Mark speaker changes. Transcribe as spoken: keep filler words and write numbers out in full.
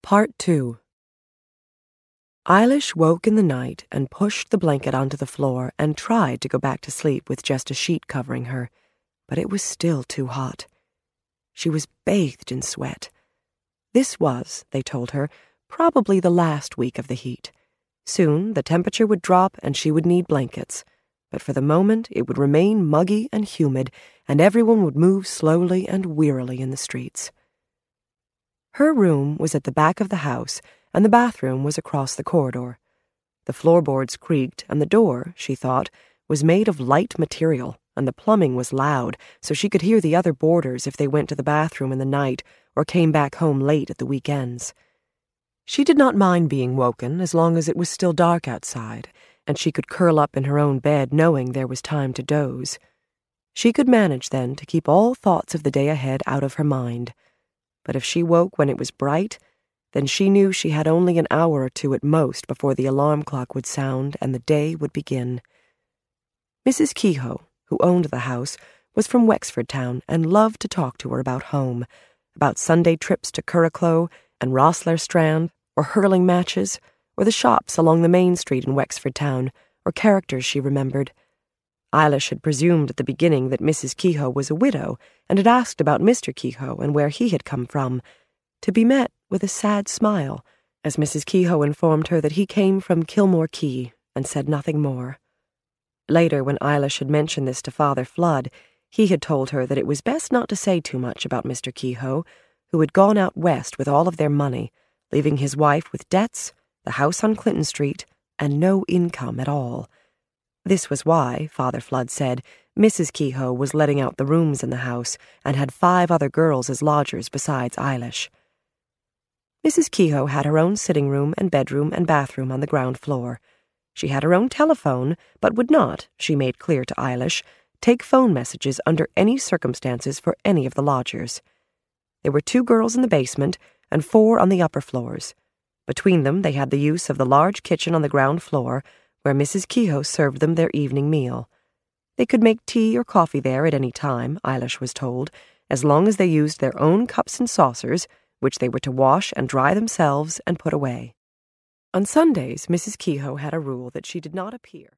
Speaker 1: Part two. Eilish woke in the night and pushed the blanket onto the floor and tried to go back to sleep with just a sheet covering her, but it was still too hot. She was bathed in sweat. This was, they told her, probably the last week of the heat. Soon the temperature would drop and she would need blankets, but for the moment it would remain muggy and humid, and everyone would move slowly and wearily in the streets. Her room was at the back of the house, and the bathroom was across the corridor. The floorboards creaked, and the door, she thought, was made of light material, and the plumbing was loud, so she could hear the other boarders if they went to the bathroom in the night or came back home late at the weekends. She did not mind being woken as long as it was still dark outside, and she could curl up in her own bed knowing there was time to doze. She could manage, then, to keep all thoughts of the day ahead out of her mind. But if she woke when it was bright, then she knew she had only an hour or two at most before the alarm clock would sound and the day would begin. Missus Kehoe, who owned the house, was from Wexford Town and loved to talk to her about home, about Sunday trips to Curracloe and Rosslare Strand, or hurling matches, or the shops along the main street in Wexford Town, or characters she remembered. Eilish had presumed at the beginning that Missus Kehoe was a widow, and had asked about Mister Kehoe and where he had come from, to be met with a sad smile, as Missus Kehoe informed her that he came from Kilmore Quay, and said nothing more. Later, when Eilish had mentioned this to Father Flood, he had told her that it was best not to say too much about Mister Kehoe, who had gone out west with all of their money, leaving his wife with debts, the house on Clinton Street, and no income at all. This was why, Father Flood said, Missus Kehoe was letting out the rooms in the house and had five other girls as lodgers besides Eilish. Missus Kehoe had her own sitting room and bedroom and bathroom on the ground floor. She had her own telephone, but would not, she made clear to Eilish, take phone messages under any circumstances for any of the lodgers. There were two girls in the basement and four on the upper floors. Between them they had the use of the large kitchen on the ground floor, where Missus Kehoe served them their evening meal. They could make tea or coffee there at any time, Eilish was told, as long as they used their own cups and saucers, which they were to wash and dry themselves and put away. On Sundays, Missus Kehoe had a rule that she did not appear.